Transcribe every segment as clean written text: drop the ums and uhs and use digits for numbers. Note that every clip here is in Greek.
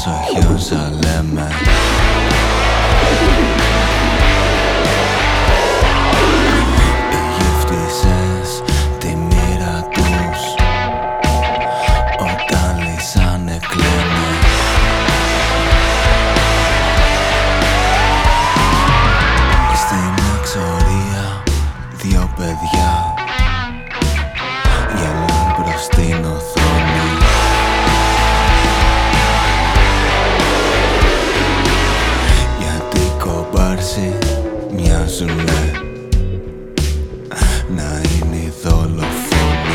προσοχή όσα λέμε. Γύφτισες τη μοίρα τους όταν λύσανε κλαίνε. Στην εξορία δύο παιδιά γελάν προς την οθόνη. Γιατί κομπάρσι μοιάζουνε να είναι οι δολοφόνοι.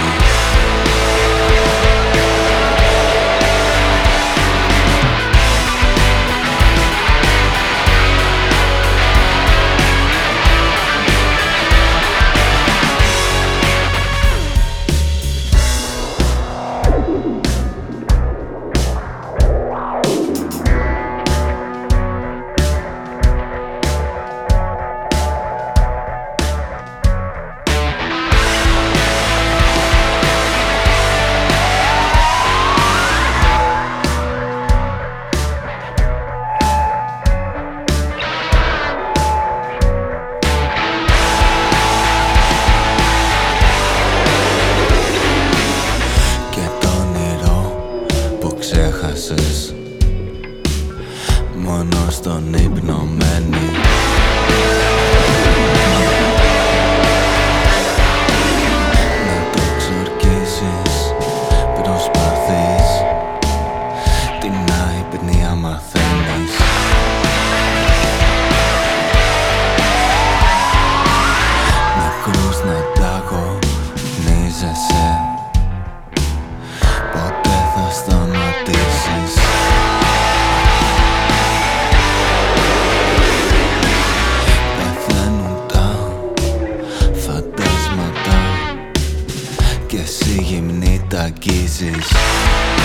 Ξέχασες μόνο στον ύπνο μένει. Να το ξορκίσεις, προσπαθείς, την άυπνια μαθαίνεις. Νεκρούς να ταγωνίζεσαι, ποτέ θα σταματήσεις. Πεθαίνουν τα φαντάσματα κι εσύ γυμνή τα αγγίζεις.